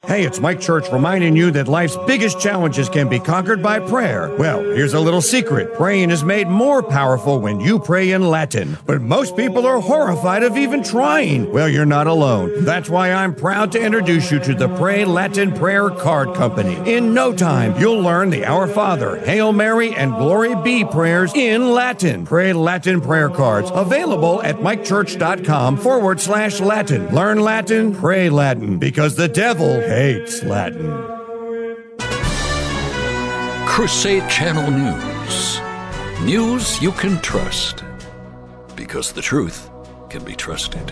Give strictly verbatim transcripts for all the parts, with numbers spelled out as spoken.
Hey, it's Mike Church reminding you that life's biggest challenges can be conquered by prayer. Well, here's a little secret. Praying is made more powerful when you pray in Latin. But most people are horrified of even trying. Well, you're not alone. That's why I'm proud to introduce you to the Pray Latin Prayer Card Company. In no time, you'll learn the Our Father, Hail Mary, and Glory Be prayers in Latin. Pray Latin Prayer Cards, available at mikechurch.com forward slash Latin. Learn Latin, pray Latin, because the devil hates Latin. Crusade Channel News. News you can trust, because the truth can be trusted.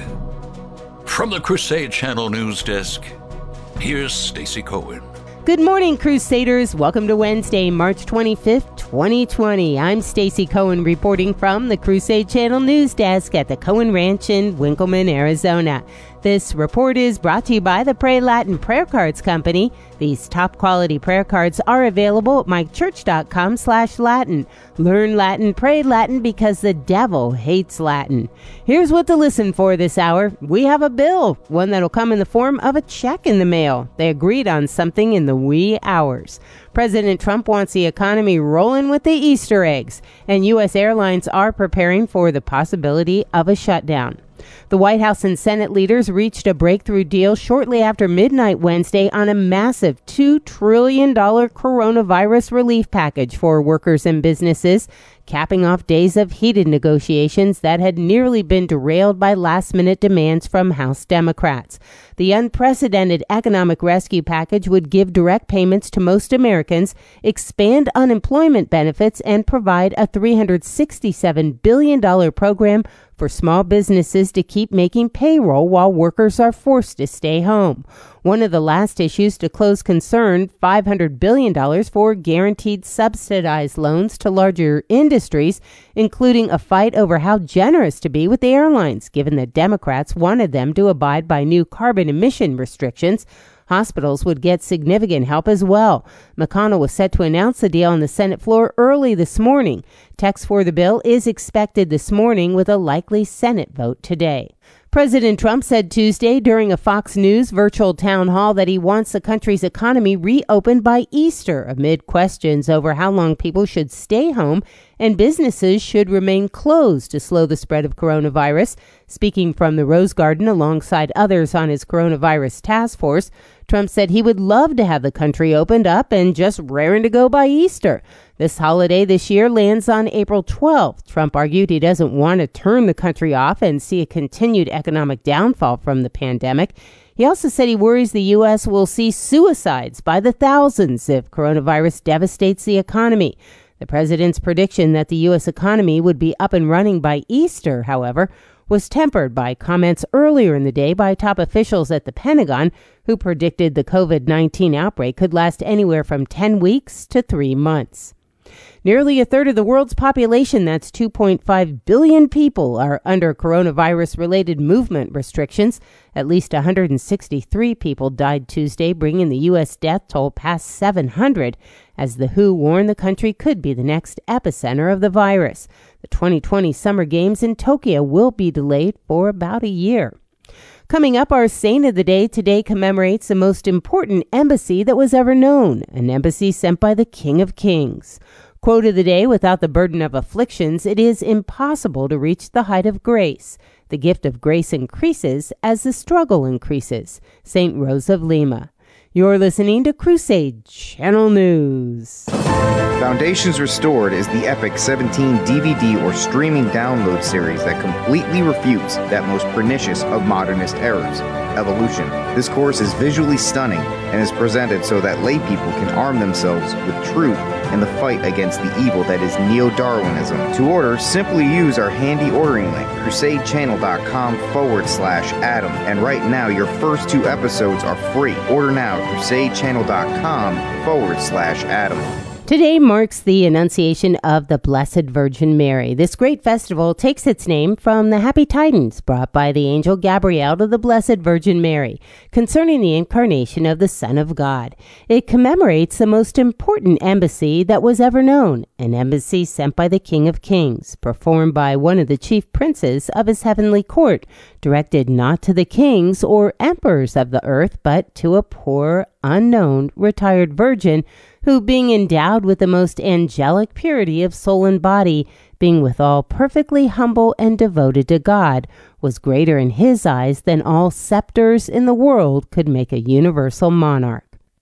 From the Crusade Channel News Desk, here's Stacey Cohen. Good morning, Crusaders. Welcome to Wednesday, March twenty-fifth, twenty twenty. I'm Stacey Cohen reporting from the Crusade Channel News Desk at the Cohen Ranch in Winkleman, Arizona. This report is brought to you by the Pray Latin Prayer Cards Company. These top-quality prayer cards are available at mikechurch.com slash Latin. Learn Latin, pray Latin, because the devil hates Latin. Here's what to listen for this hour. We have a bill, one that'll come in the form of a check in the mail. They agreed on something in the wee hours. President Trump wants the economy rolling with the Easter eggs, and U S airlines are preparing for the possibility of a shutdown. The White House and Senate leaders reached a breakthrough deal shortly after midnight Wednesday on a massive two trillion dollars coronavirus relief package for workers and businesses, capping off days of heated negotiations that had nearly been derailed by last-minute demands from House Democrats. The unprecedented economic rescue package would give direct payments to most Americans, expand unemployment benefits, and provide a three hundred sixty-seven billion dollars program for small businesses to keep making payroll while workers are forced to stay home. One of the last issues to close concerned five hundred billion dollars for guaranteed subsidized loans to larger industries, including a fight over how generous to be with the airlines, given that Democrats wanted them to abide by new carbon emission restrictions. Hospitals would get significant help as well. McConnell was set to announce the deal on the Senate floor early this morning. Text for the bill is expected this morning, with a likely Senate vote today. President Trump said Tuesday during a Fox News virtual town hall that he wants the country's economy reopened by Easter, amid questions over how long people should stay home and businesses should remain closed to slow the spread of coronavirus. Speaking from the Rose Garden alongside others on his coronavirus task force, Trump said he would love to have the country opened up and just raring to go by Easter. This holiday this year lands on April twelfth. Trump argued he doesn't want to turn the country off and see a continued economic downfall from the pandemic. He also said he worries the U S will see suicides by the thousands if coronavirus devastates the economy. The president's prediction that the U S economy would be up and running by Easter, however, was tempered by comments earlier in the day by top officials at the Pentagon who predicted the covid nineteen outbreak could last anywhere from ten weeks to three months. Nearly a third of the world's population, that's two point five billion people, are under coronavirus-related movement restrictions. At least one hundred sixty-three people died Tuesday, bringing the U S death toll past seven hundred, as the W H O warned the country could be the next epicenter of the virus. The twenty twenty Summer Games in Tokyo will be delayed for about a year. Coming up, our saint of the day today commemorates the most important embassy that was ever known, an embassy sent by the King of Kings. Quote of the day: without the burden of afflictions, it is impossible to reach the height of grace. The gift of grace increases as the struggle increases. Saint Rose of Lima. You're listening to Crusade Channel News. Foundations Restored is the epic seventeen D V D or streaming download series that completely refutes that most pernicious of modernist errors, evolution. This course is visually stunning and is presented so that lay people can arm themselves with truth in the fight against the evil that is neo-Darwinism. To order, simply use our handy ordering link, crusadechannel.com forward slash Adam. And right now, your first two episodes are free. Order now, crusadechannel.com forward slash Adam. Today marks the Annunciation of the Blessed Virgin Mary. This great festival takes its name from the happy tidings brought by the angel Gabriel to the Blessed Virgin Mary concerning the incarnation of the Son of God. It commemorates the most important embassy that was ever known, an embassy sent by the King of Kings, performed by one of the chief princes of his heavenly court directed not to the kings or emperors of the earth, but to a poor, unknown, retired virgin who, being endowed with the most angelic purity of soul and body, being withal perfectly humble and devoted to God, was greater in his eyes than all scepters in the world could make a universal monarch.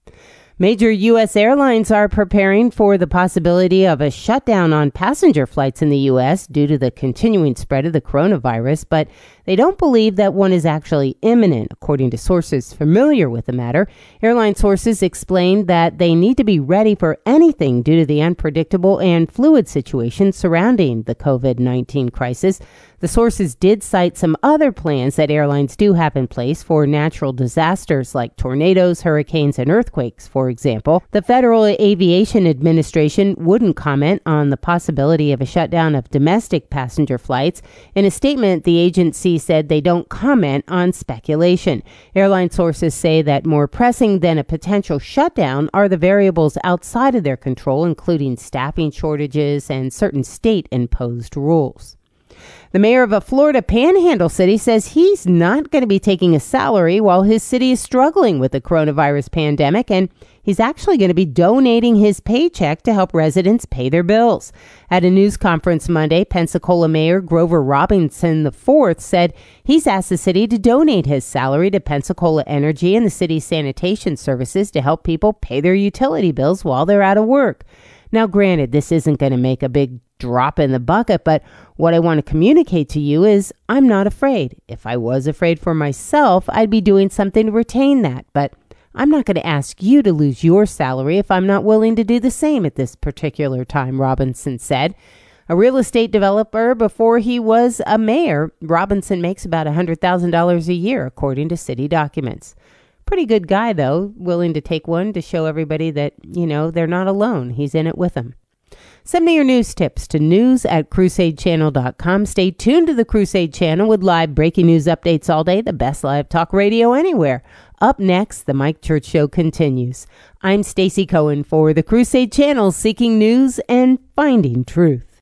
Major U S airlines are preparing for the possibility of a shutdown on passenger flights in the U S due to the continuing spread of the coronavirus, but they don't believe that one is actually imminent, according to sources familiar with the matter. Airline sources explained that they need to be ready for anything due to the unpredictable and fluid situation surrounding the covid nineteen crisis. The sources did cite some other plans that airlines do have in place for natural disasters like tornadoes, hurricanes, and earthquakes, for example. The Federal Aviation Administration wouldn't comment on the possibility of a shutdown of domestic passenger flights. In a statement, the agency said they don't comment on speculation. Airline sources say that more pressing than a potential shutdown are the variables outside of their control, including staffing shortages and certain state-imposed rules. The mayor of a Florida panhandle city says he's not going to be taking a salary while his city is struggling with the coronavirus pandemic, and he's actually going to be donating his paycheck to help residents pay their bills. At a news conference Monday, Pensacola Mayor Grover Robinson the fourth said he's asked the city to donate his salary to Pensacola Energy and the city's sanitation services to help people pay their utility bills while they're out of work. Now, granted, this isn't going to make a big drop in the bucket, but what I want to communicate to you is I'm not afraid. If I was afraid for myself, I'd be doing something to retain that, but I'm not going to ask you to lose your salary if I'm not willing to do the same at this particular time, Robinson said. A real estate developer before he was a mayor, Robinson makes about one hundred thousand dollars a year, according to city documents. Pretty good guy, though, willing to take one to show everybody that, you know, they're not alone. He's in it with them. Send me your news tips to news at crusade channel dot com. Stay tuned to the Crusade Channel with live breaking news updates all day, the best live talk radio anywhere. Up next, the Mike Church Show continues. I'm Stacey Cohen for the Crusade Channel, seeking news and finding truth.